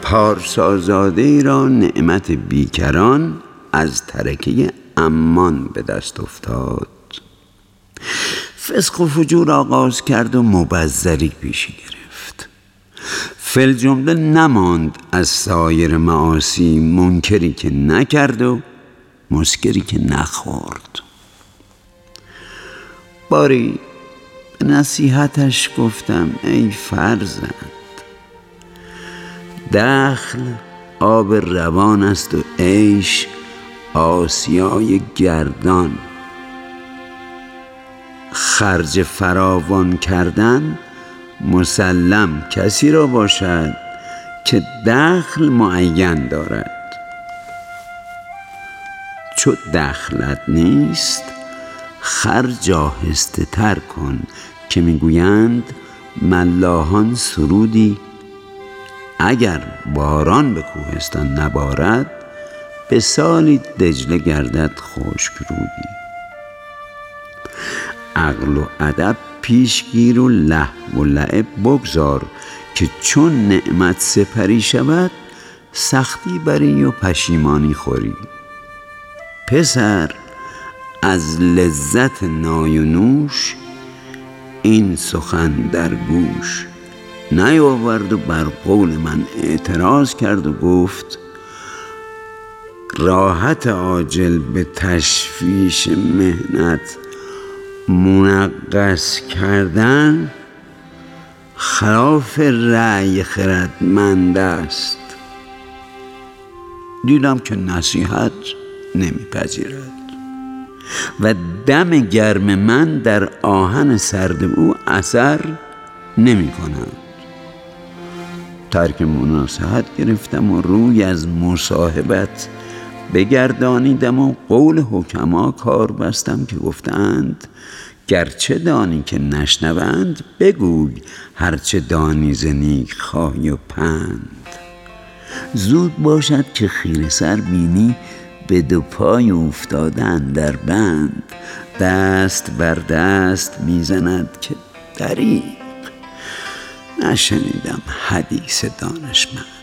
پارسازاده ای را نعمت بیکران از ترکه امان به دست افتاد. فسق و فجور آغاز کرد و مبذری پیشی گرفت. فی الجمله نماند از سایر معاصی منکری که نکرد و مسکری که نخورد. باری به نصیحتش گفتم ای فرزند، دخل آب روان است و عیش آسیای گردان. خرج فراوان کردن مسلم کسی را باشد که دخل معین دارد. چو دخلت نیست خرج آهسته تر کن، که میگویند ملاحان سرودی اگر باران به کوهستان نبارد، به سالی دجله گردد خشک رودی. عقل و ادب پیش گیر و لهو و لعب بگذار، که چون نعمت سپری شود سختی بری و پشیمانی خوری. پسر از لذت نای و نوش این سخن در گوش نیاورد و بر قول من اعتراض کرد و گفت راحت عاجل به تشویش محنت منغص کردن خلاف رأی خردمند است. دیدم که نصیحت نمیپذیرد و دم گرم من در آهن سرد او اثر نمی کند. ترک مناصحت گرفتم و روی از مصاحبت بگردانیدم و قول حکما کار بستم که گفتند گرچه دانی که نشنوند، بگوی هرچه دانی ز نیک خواهی و پند. زود باشد که خیره سر بینی به دو پای افتادن در بند، دست بر دست میزند که دریغ نشنیدم حدیث دانشمند.